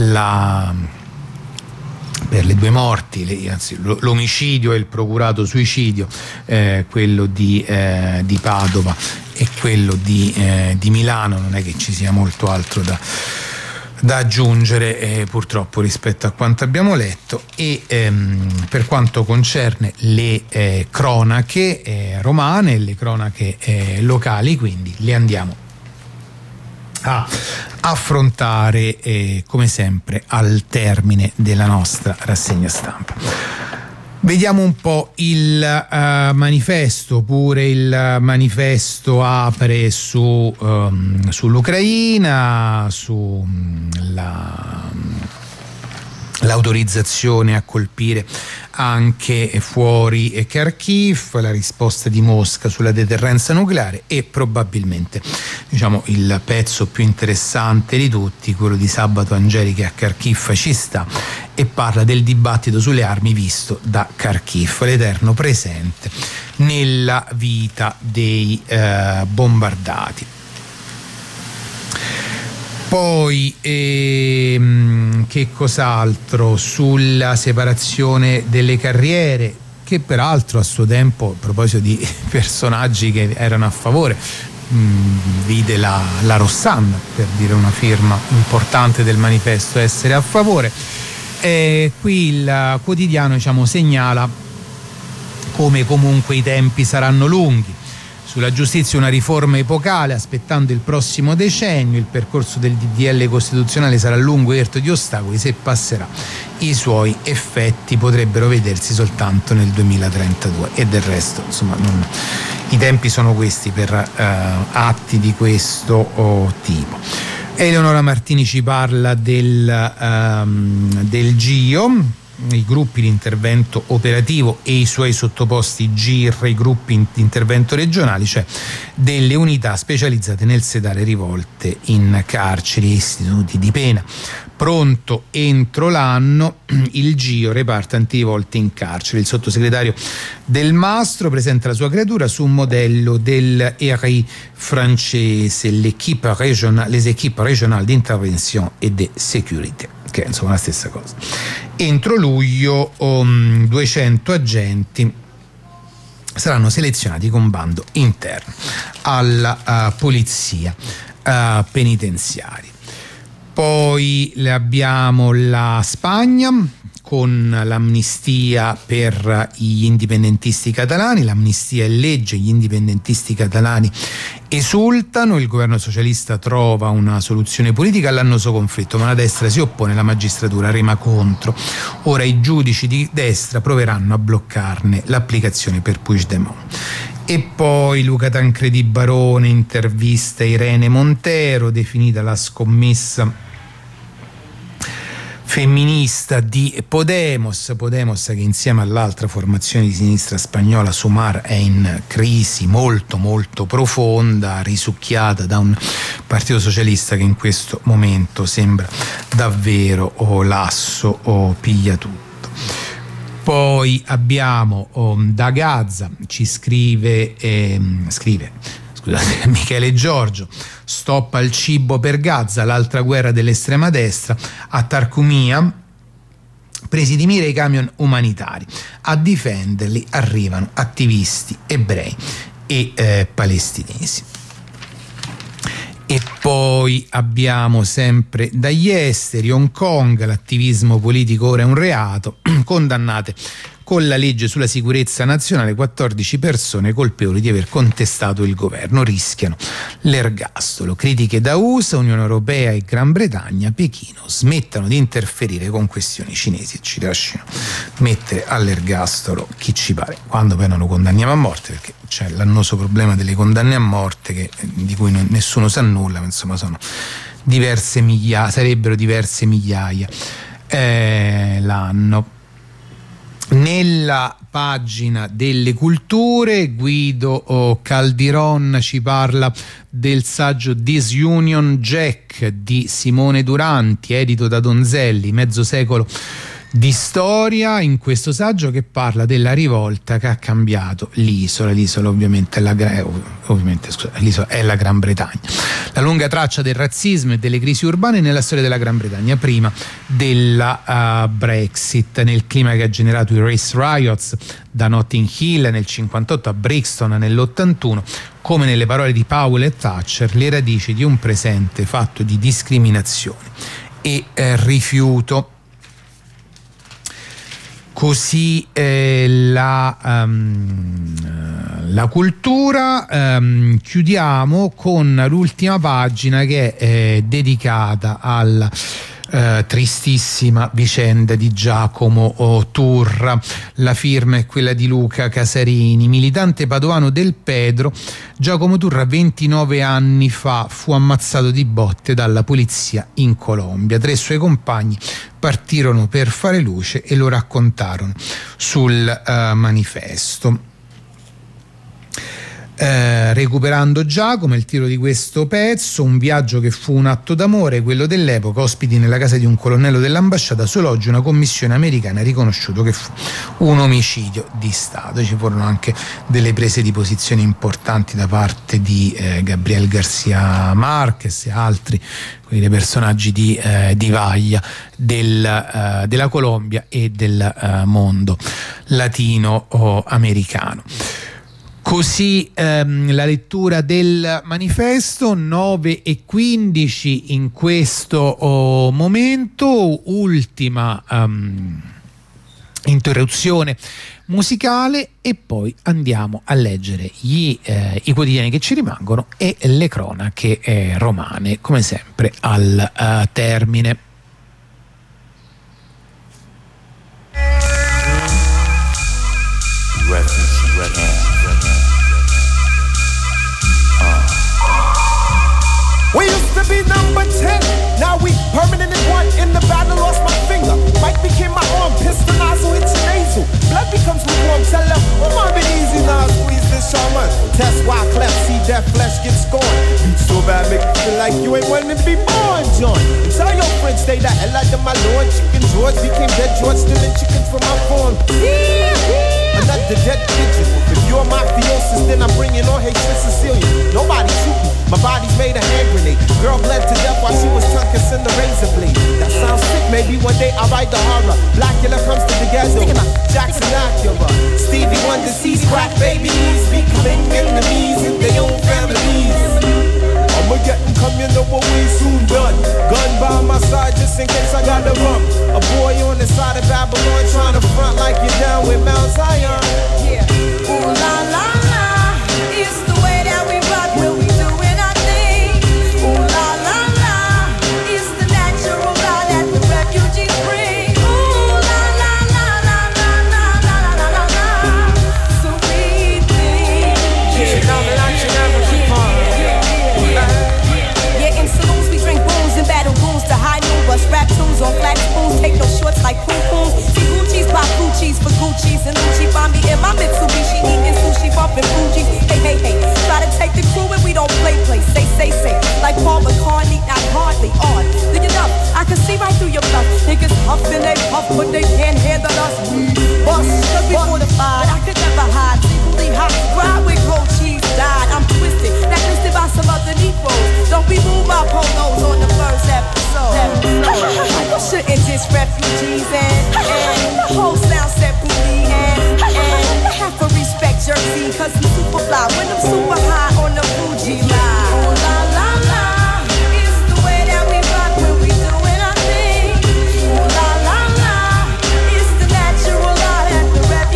le due morti, anzi l'omicidio e il procurato suicidio, quello di Padova e quello di Milano. Non è che ci sia molto altro da aggiungere, purtroppo, rispetto a quanto abbiamo letto. E per quanto concerne le cronache romane e le cronache locali, quindi le andiamo a affrontare come sempre al termine della nostra rassegna stampa. Vediamo un po' il manifesto. Pure il manifesto apre sull'Ucraina, l'autorizzazione a colpire anche fuori Kharkiv, la risposta di Mosca sulla deterrenza nucleare e probabilmente, diciamo, il pezzo più interessante di tutti, quello di Sabato Angeli, che a Kharkiv ci sta e parla del dibattito sulle armi visto da Kharkiv, l'eterno presente nella vita dei bombardati. Poi che cos'altro? Sulla separazione delle carriere, che peraltro a suo tempo, a proposito di personaggi che erano a favore, vide la Rossana, per dire una firma importante del manifesto, essere a favore. Qui il quotidiano, diciamo, segnala come comunque i tempi saranno lunghi. Sulla giustizia una riforma epocale, aspettando il prossimo decennio. Il percorso del DDL costituzionale sarà lungo e irto di ostacoli. Se passerà, i suoi effetti potrebbero vedersi soltanto nel 2032. E del resto, insomma, i tempi sono questi per atti di questo tipo. Eleonora Martini ci parla del GIO, i gruppi di intervento operativo e i suoi sottoposti GIR, i gruppi di intervento regionali, cioè delle unità specializzate nel sedare rivolte in carceri e istituti di pena. Pronto entro l'anno il GIO, reparto antirivolte in carcere. Il sottosegretario Del Mastro presenta la sua creatura su un modello del ERI francese, les équipes régionales d'intervention et de sécurité, che è insomma la stessa cosa. Entro luglio 200 agenti saranno selezionati con bando interno alla polizia penitenziaria. Poi abbiamo la Spagna con l'amnistia per gli indipendentisti catalani. L'amnistia è legge, gli indipendentisti catalani esultano, il governo socialista trova una soluzione politica all'annoso conflitto, ma la destra si oppone, la magistratura rema contro. Ora i giudici di destra proveranno a bloccarne l'applicazione per Puigdemont. E poi Luca Tancredi Barone intervista Irene Montero, definita la scommessa femminista di Podemos, che insieme all'altra formazione di sinistra spagnola Sumar è in crisi molto molto profonda, risucchiata da un partito socialista che in questo momento sembra davvero lasso o piglia tutto. Poi abbiamo da Gaza, ci scrive Michele Giorgio, stop al cibo per Gaza, l'altra guerra dell'estrema destra. A Tarcumia presi di mira i camion umanitari, a difenderli arrivano attivisti ebrei e palestinesi. E poi abbiamo sempre dagli esteri Hong Kong, l'attivismo politico ora è un reato, condannate con la legge sulla sicurezza nazionale 14 persone colpevoli di aver contestato il governo rischiano l'ergastolo. Critiche da USA, Unione Europea e Gran Bretagna. Pechino smettano di interferire con questioni cinesi e ci lasciano mettere all'ergastolo chi ci pare, quando poi non lo condanniamo a morte, perché c'è l'annoso problema delle condanne a morte di cui nessuno sa nulla, ma insomma sono diverse migliaia, sarebbero diverse migliaia l'anno. Nella pagina delle culture Guido Caldiron ci parla del saggio Disunion Jack di Simone Duranti, edito da Donzelli, mezzo secolo di storia, in questo saggio che parla della rivolta che ha cambiato l'isola. L'isola ovviamente l'isola è la Gran Bretagna. La lunga traccia del razzismo e delle crisi urbane nella storia della Gran Bretagna prima della Brexit, nel clima che ha generato i race riots da Notting Hill nel 58 a Brixton nell'81, come nelle parole di Powell e Thatcher, le radici di un presente fatto di discriminazione e rifiuto. Così la cultura. Chiudiamo con l'ultima pagina che è dedicata alla tristissima vicenda di Giacomo Turra. La firma è quella di Luca Casarini, militante padovano del Pedro. Giacomo Turra 29 anni fa fu ammazzato di botte dalla polizia in Colombia. 3 suoi compagni partirono per fare luce e lo raccontarono sul manifesto. Recuperando Giacomo, il titolo di questo pezzo: un viaggio che fu un atto d'amore, quello dell'epoca, ospiti nella casa di un colonnello dell'ambasciata. Solo oggi una commissione americana ha riconosciuto che fu un omicidio di Stato. Ci furono anche delle prese di posizione importanti da parte di Gabriel García Márquez e altri personaggi di vaglia della Colombia e del mondo latinoamericano. Così la lettura del manifesto, 9:15 in questo momento, ultima interruzione musicale e poi andiamo a leggere i quotidiani che ci rimangono e le cronache romane, come sempre al termine. We used to be number 10, now we permanent in one. In the battle, lost my finger. Mike became my arm, pistol nozzle hits your nasal. Blood becomes lukewarm, tell them, I'm it easy now, squeeze this shaman. Test why cleft, see that flesh get scorned. Beat so bad, make you feel like you ain't wanting to be born, John. And tell your friends, stay the hell out of my lord. Chicken George became dead George, stealing chickens from my farm. Another dead pigeon. If you're mafiosis, then I'm bringing all hate to Sicilian. Nobody shoot me, my body's made a hand grenade. Girl bled to death while she was tongue-kissing the razor blade. That sounds sick, maybe one day I'll write the horror. Blackula comes to the ghetto, Jackson Acura. Stevie Wonder sees crack babies becoming enemies in their own families. I'ma get them, come, you know what we soon done. Gun by my side just in case I gotta run. A boy on the side of Babylon trying to front like you're down with Mount Zion. Yeah. Ooh la la la, it's the way that we rock when we doing our thing. Ooh la la la, it's the natural law that the refugees bring. Ooh la la la la la la la la la la, so we think. Yeah, yeah, in saloons we drink booze and battle goons to high noon. Bust rap tunes on flat spoons, take no shorts like poo-poos. See Gucci's, pop Gucci's for Gucci's and Lucci. Find me in my Mitsubishi, eating sushi, bumping Fuji. Hey, hey, hey, try to take the crew and we don't play. Say, like Paul McCartney, not hardly on. Look it up, I can see right through your bluff. Niggas huff and they puff, but they can't handle us. Bust, cause we fortified, I could never hide. Secretly hot, ride with gold cheese, died. I'm twisted, blacklisted by some other Negroes. Don't remove my polos on the first episode. You shouldn't diss refugees and the whole sound set booty and have to respect Jersey, cause I'm super fly when I'm super high on the Fuji line. Ooh la la la, it's the way that we rock when we doing our thing. Ooh la la la, it's the natural law that the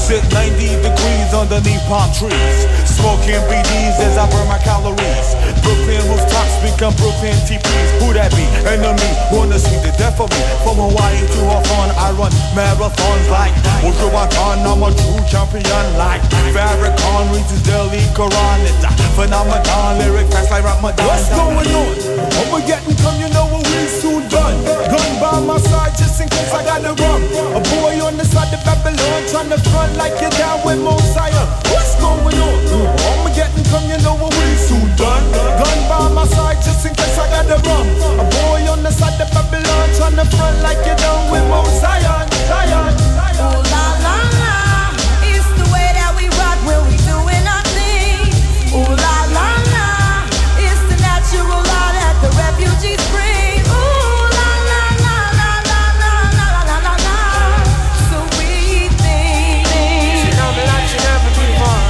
Sit 90 degrees underneath palm trees, smoking BDs as I burn my calories. Brooklyn rooftops become Brooklyn TPs. Who that be? Enemy wanna see the death of me. From Hawaii to Hawthorne, I run marathons like Wujuwatan. I'm a true champion like Farrakhan reads his daily Quran. It's a phenomenon, lyric fast like Ramadan. What's going on? I'ma get and come, you know what we soon done. Gun by my side just in case I gotta run. A boy on the side of Babylon trying to front like you're down with Mosiah. What's going on? I'ma get and come, you know what we soon done. Gun by my side just in case I gotta run. A boy on the side of Babylon trying to front like you're down with Mosiah. Ooh la la la, it's the way that we rock when we doing our thing. Ooh la la la, it's the natural law that the refugees bring. Ooh la la la la la la la la la la, so we think. She know me like she never before.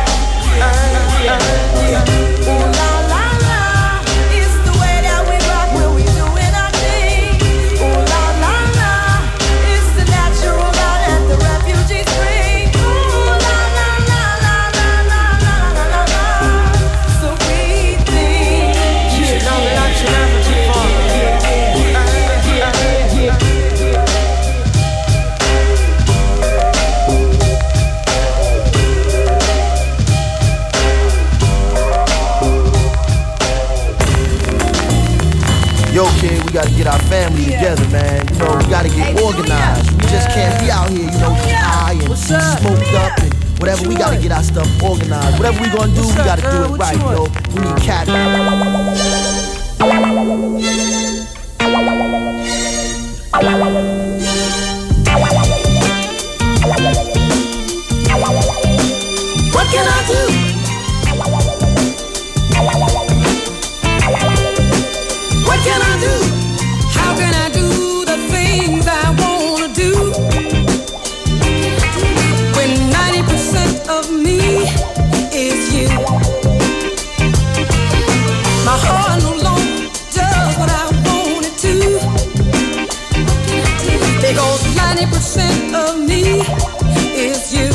Ooh la la la, it's the way that we rock when we doing our thing. Ooh la la la, it's the natural law that the refugees bring. Ooh la la la la la la la la la, so we think. She know me like she never before. Yo, kid, we gotta get our family together, man. You know, we gotta get organized. We just can't be out here, you know, high and smoked up and whatever. We gotta get our stuff organized. Whatever we gonna do, we gotta do it right, you know. We need cat. What can I do? What can I do? How can I do the things I wanna do? When 90% of me is you. My heart no longer does what I want it to. Because 90% of me is you.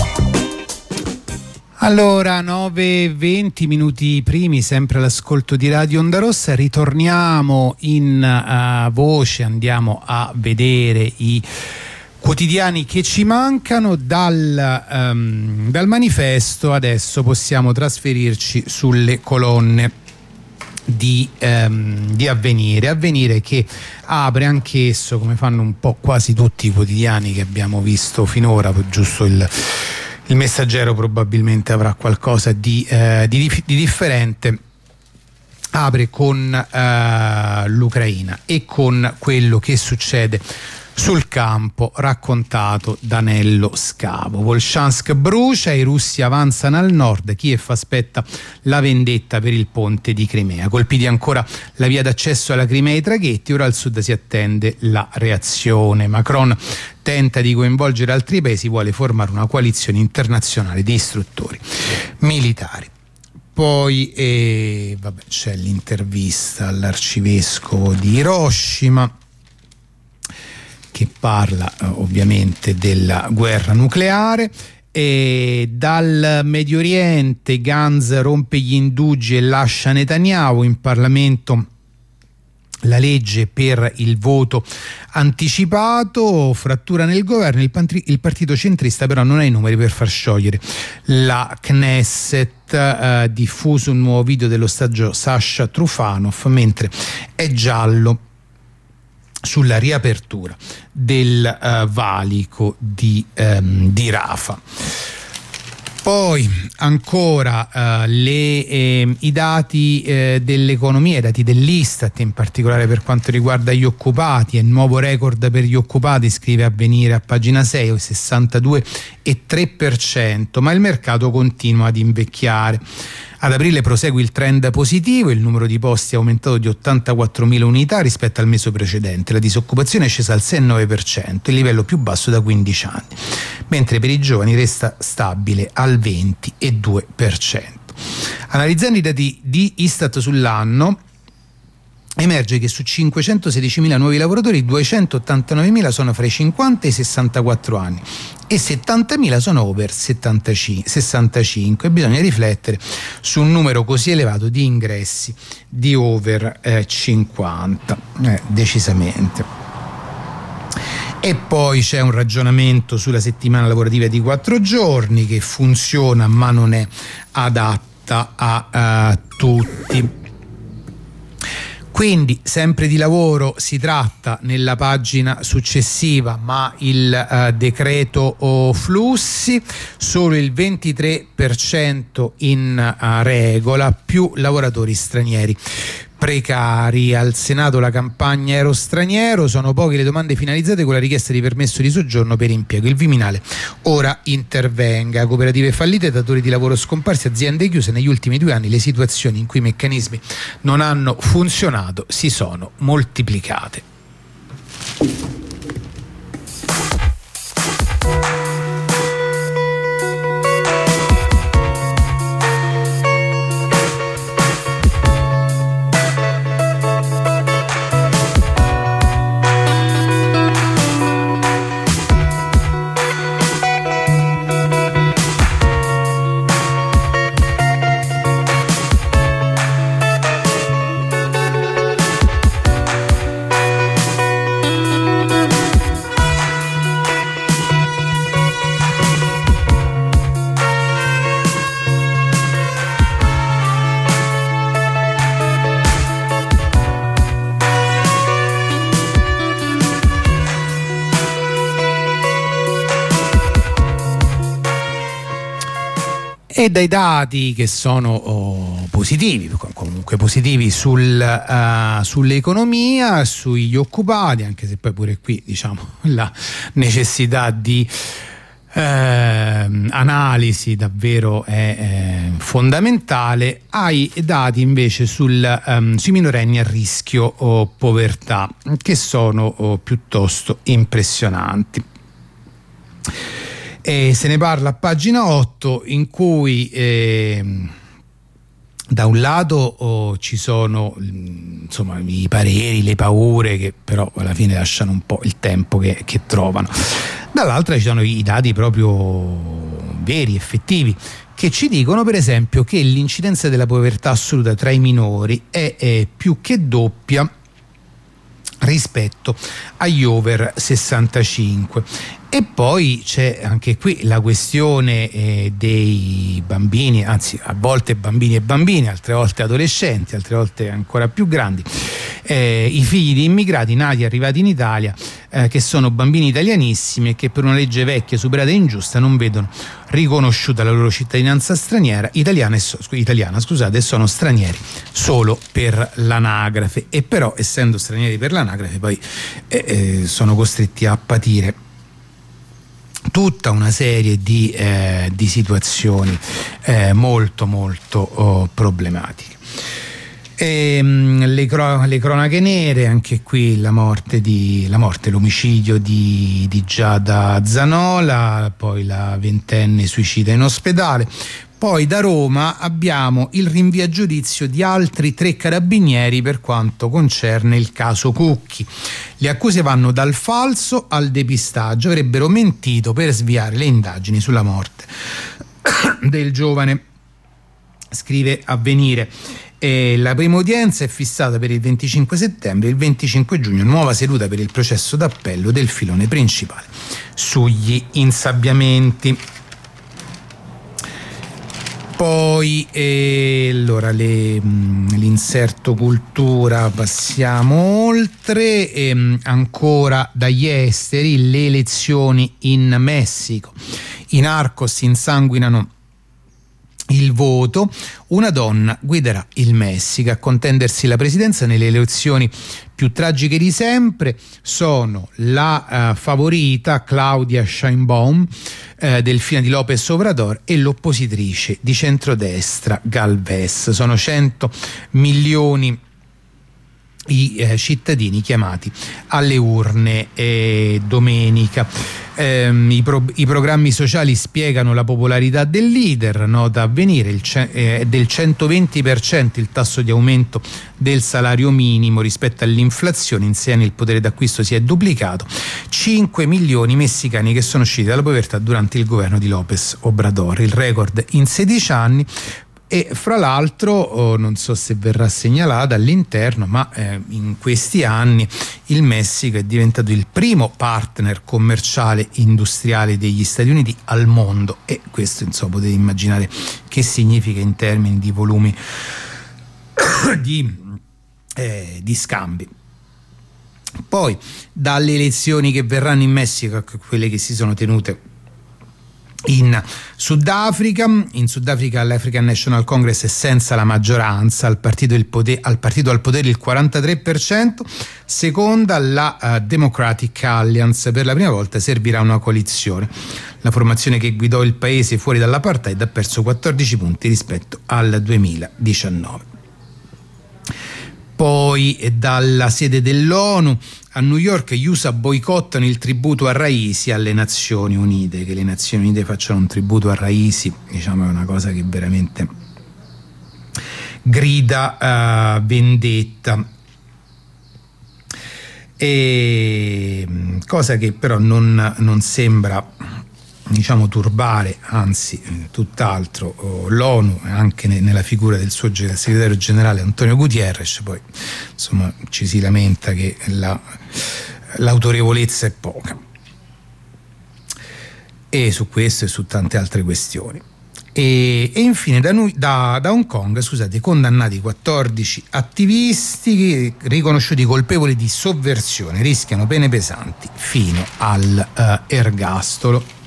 Allora, 9:20 minuti primi, sempre all'ascolto di Radio Onda Rossa. Ritorniamo in voce, andiamo a vedere i quotidiani che ci mancano. Dal manifesto adesso possiamo trasferirci sulle colonne di Avvenire che apre anch'esso, come fanno un po' quasi tutti i quotidiani che abbiamo visto finora, giusto il Messaggero probabilmente avrà qualcosa di differente. Apre con l'Ucraina e con quello che succede sul campo, raccontato da Nello Scavo. Volchansk brucia, i russi avanzano al nord, Kiev aspetta la vendetta per il ponte di Crimea. Colpiti ancora la via d'accesso alla Crimea e i traghetti, ora al sud si attende la reazione. Macron tenta di coinvolgere altri paesi, vuole formare una coalizione internazionale di istruttori militari. Poi c'è l'intervista all'arcivescovo di Hiroshima che parla ovviamente della guerra nucleare. E dal Medio Oriente, Gantz rompe gli indugi e lascia Netanyahu. In Parlamento la legge per il voto anticipato, frattura nel governo, il partito centrista però non ha i numeri per far sciogliere la Knesset. Diffuso un nuovo video dello Sasha Trufanov, mentre è giallo sulla riapertura del valico di Rafah. Poi ancora i dati dell'economia, i dati dell'Istat, in particolare per quanto riguarda gli occupati. È nuovo record per gli occupati, scrive Avvenire a pagina 6, 62,3%, ma il mercato continua ad invecchiare. Ad aprile prosegue il trend positivo, il numero di posti è aumentato di 84.000 unità rispetto al mese precedente, la disoccupazione è scesa al 6,9%, il livello più basso da 15 anni, mentre per i giovani resta stabile al 22%. Analizzando i dati di Istat sull'anno, emerge che su 516.000 nuovi lavoratori 289.000 sono fra i 50 e i 64 anni e 70.000 sono over 65. Bisogna riflettere su un numero così elevato di ingressi di over 50, decisamente. E poi c'è un ragionamento sulla settimana lavorativa di 4 giorni che funziona ma non è adatta a tutti. Quindi sempre di lavoro si tratta nella pagina successiva, ma il decreto flussi solo il 23% in regola, più lavoratori stranieri precari. Al Senato la campagna ero straniero, sono poche le domande finalizzate con la richiesta di permesso di soggiorno per impiego. Il Viminale ora intervenga. Cooperative fallite, datori di lavoro scomparsi, aziende chiuse. Negli ultimi 2 anni le situazioni in cui i meccanismi non hanno funzionato si sono moltiplicate. E dai dati che sono positivi, comunque positivi sull'economia, sugli occupati, anche se poi pure qui diciamo la necessità di analisi davvero è fondamentale, ai dati invece sui minorenni a rischio povertà, che sono piuttosto impressionanti. E se ne parla a pagina 8, in cui da un lato ci sono insomma i pareri, le paure, che però alla fine lasciano un po' il tempo che trovano, dall'altra ci sono i dati proprio veri, effettivi, che ci dicono per esempio che l'incidenza della povertà assoluta tra i minori è più che doppia rispetto agli over 65. E poi c'è anche qui la questione dei bambini, anzi a volte bambini e bambine, altre volte adolescenti, altre volte ancora più grandi, i figli di immigrati nati e arrivati in Italia, che sono bambini italianissimi e che per una legge vecchia, superata e ingiusta non vedono riconosciuta la loro cittadinanza italiana, e sono stranieri solo per l'anagrafe, e però essendo stranieri per l'anagrafe poi sono costretti a patire tutta una serie di situazioni molto molto problematiche. Le cronache nere, anche qui l'omicidio di Giada Zanola, poi la 20enne suicida in ospedale. Poi da Roma abbiamo il rinvio a giudizio di altri 3 carabinieri per quanto concerne il caso Cucchi. Le accuse vanno dal falso al depistaggio, avrebbero mentito per sviare le indagini sulla morte del giovane, scrive Avvenire. La prima udienza è fissata per il 25 settembre e il 25 giugno nuova seduta per il processo d'appello del filone principale sugli insabbiamenti. Poi allora l'inserto cultura, passiamo oltre. Ancora dagli esteri, le elezioni in Messico, i narcos insanguinano il voto, una donna guiderà il Messico. A contendersi la presidenza nelle elezioni più tragiche di sempre sono la favorita Claudia Sheinbaum, delfina di López Obrador, e l'oppositrice di centrodestra Galvez. Sono 100 milioni i cittadini chiamati alle urne domenica. I programmi sociali spiegano la popolarità del leader, nota Avvenire, è del 120% il tasso di aumento del salario minimo rispetto all'inflazione, in 6 anni il potere d'acquisto si è duplicato, 5 milioni messicani che sono usciti dalla povertà durante il governo di López Obrador, il record in 16 anni. E fra l'altro non so se verrà segnalata all'interno, ma in questi anni il Messico è diventato il primo partner commerciale industriale degli Stati Uniti al mondo, e questo insomma potete immaginare che significa in termini di volumi di scambi. Poi dalle elezioni che verranno in Messico a quelle che si sono tenute in Sudafrica l'African National Congress è senza la maggioranza, al partito al potere il 43%, seconda la Democratic Alliance, per la prima volta servirà una coalizione. La formazione che guidò il paese fuori dall'apartheid ha perso 14 punti rispetto al 2019. Poi dalla sede dell'ONU a New York gli USA boicottano il tributo a Raisi alle Nazioni Unite. Che le Nazioni Unite facciano un tributo a Raisi, diciamo, è una cosa che veramente grida vendetta, e cosa che però non sembra, diciamo, turbare, anzi tutt'altro, l'ONU, anche nella figura del suo segretario generale Antonio Guterres. Poi insomma ci si lamenta che l'autorevolezza è poca, e su questo e su tante altre questioni. E infine da Hong Kong, condannati 14 attivisti riconosciuti colpevoli di sovversione, rischiano pene pesanti fino all'ergastolo.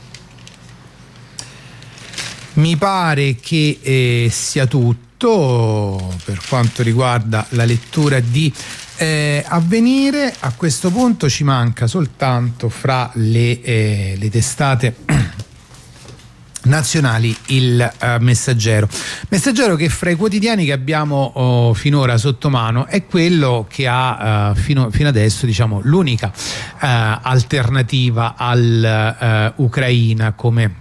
Mi pare che sia tutto per quanto riguarda la lettura di Avvenire. A questo punto ci manca soltanto fra le testate nazionali il Messaggero, che fra i quotidiani che abbiamo finora sotto mano è quello che ha fino adesso, diciamo, l'unica alternativa all'Ucraina come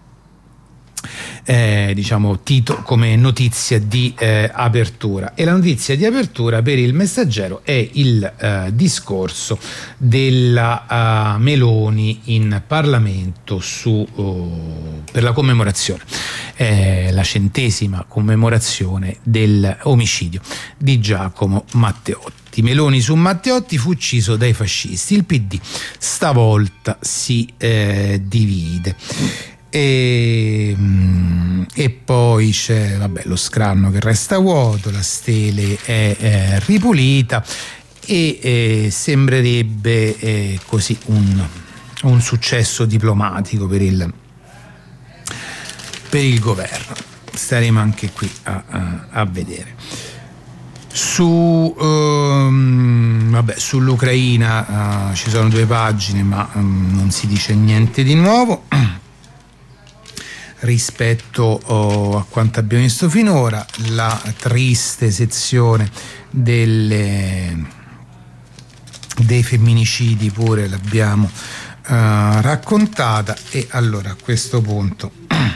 come notizia di apertura. E la notizia di apertura per il Messaggero è il discorso della Meloni in Parlamento per la commemorazione, la 100ª commemorazione dell'omicidio di Giacomo Matteotti. Meloni su Matteotti: fu ucciso dai fascisti. Il PD stavolta si divide. E poi c'è lo scranno che resta vuoto, la stele è ripulita, e sembrerebbe così un successo diplomatico per il governo. Staremo anche qui a vedere. Sull'Ucraina ci sono 2 pagine, ma non si dice niente di nuovo rispetto a quanto abbiamo visto finora. La triste sezione dei femminicidi pure l'abbiamo raccontata, e allora a questo punto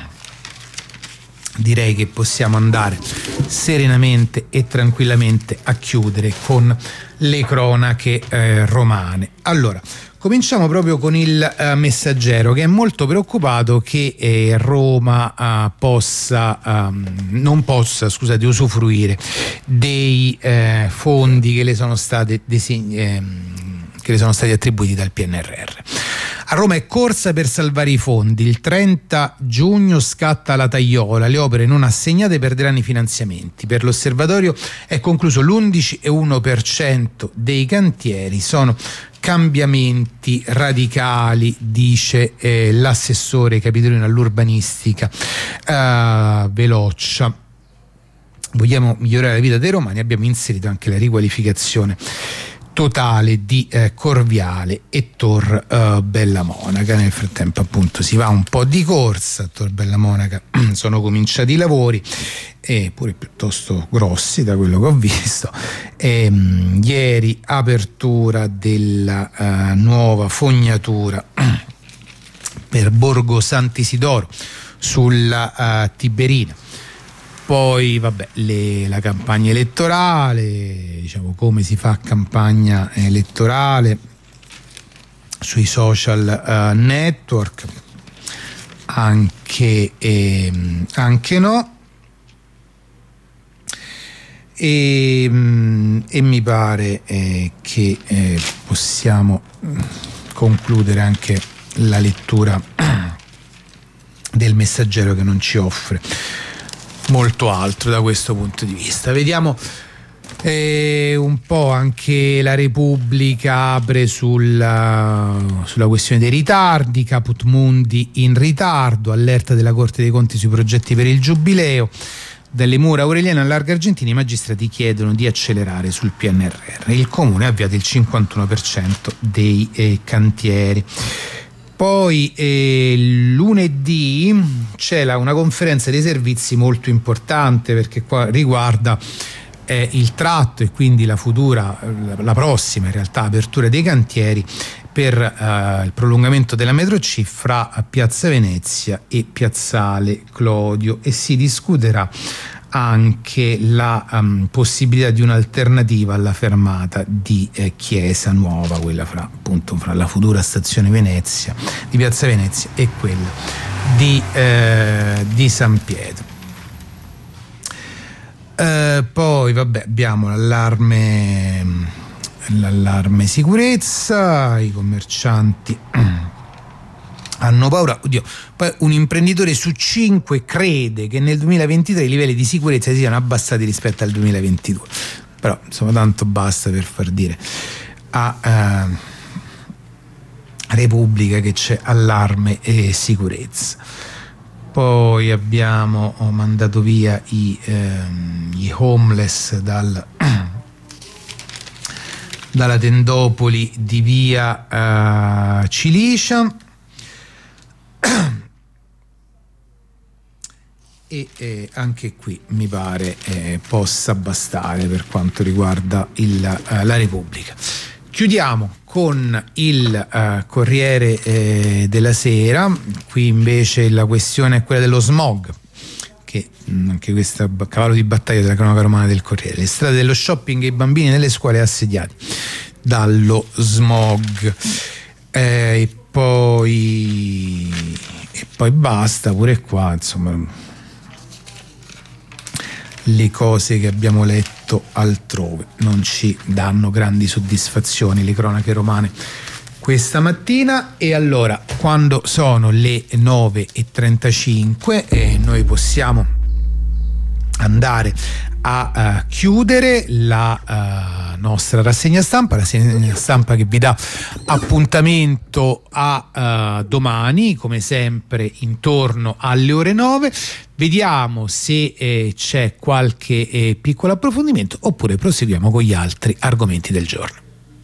direi che possiamo andare serenamente e tranquillamente a chiudere con le cronache romane. Allora, cominciamo proprio con il Messaggero, che è molto preoccupato che Roma non possa usufruire dei fondi che le sono stati attribuiti dal PNRR. A Roma è corsa per salvare i fondi. Il 30 giugno scatta la tagliola, le opere non assegnate perderanno i finanziamenti. Per l'osservatorio è concluso l'11,1% dei cantieri. Sono cambiamenti radicali, dice l'assessore capitolino all'urbanistica Veloccia. Vogliamo migliorare la vita dei romani, abbiamo inserito anche la riqualificazione totale di Corviale e Tor Bella Monaca. Nel frattempo appunto si va un po' di corsa. A Tor Bella Monaca sono cominciati i lavori, pure piuttosto grossi da quello che ho visto. Ieri apertura della nuova fognatura per Borgo Sant'Isidoro sulla Tiberina. Poi vabbè, la campagna elettorale, diciamo come si fa campagna elettorale sui social network, anche no, e mi pare che possiamo concludere anche la lettura del Messaggero, che non ci offre molto altro da questo punto di vista. Vediamo un po' anche la Repubblica apre sulla questione dei ritardi. Caput Mundi in ritardo, allerta della Corte dei Conti sui progetti per il Giubileo. Dalle mura aureliane all'Arga Argentina i magistrati chiedono di accelerare sul PNRR. Il Comune ha avviato il 51% dei cantieri. Poi lunedì c'è una conferenza dei servizi molto importante, perché qua riguarda il tratto e quindi la prossima in realtà apertura dei cantieri per il prolungamento della metro C fra Piazza Venezia e Piazzale Clodio, e si discuterà anche la possibilità di un'alternativa alla fermata di Chiesa Nuova, quella fra la futura stazione Venezia di Piazza Venezia e quella di San Pietro. Poi vabbè, abbiamo l'allarme sicurezza, i commercianti hanno paura. Poi un imprenditore su 5 crede che nel 2023 i livelli di sicurezza si siano abbassati rispetto al 2022, però insomma tanto basta per far dire a Repubblica che c'è allarme e sicurezza. Poi ho mandato via gli homeless dalla tendopoli di via Cilicia, e anche qui mi pare possa bastare per quanto riguarda la Repubblica. Chiudiamo con il Corriere della Sera. Qui invece la questione è quella dello smog, che anche questo è cavallo di battaglia della cronaca romana del Corriere. Le strade dello shopping e i bambini nelle scuole assediati dallo smog. E poi basta pure qua, insomma, le cose che abbiamo letto altrove non ci danno grandi soddisfazioni, le cronache romane questa mattina. E allora, quando sono le 9:35 noi possiamo andare a chiudere la nostra rassegna stampa che vi dà appuntamento a domani, come sempre intorno alle ore 9. Vediamo se c'è qualche piccolo approfondimento, oppure proseguiamo con gli altri argomenti del giorno.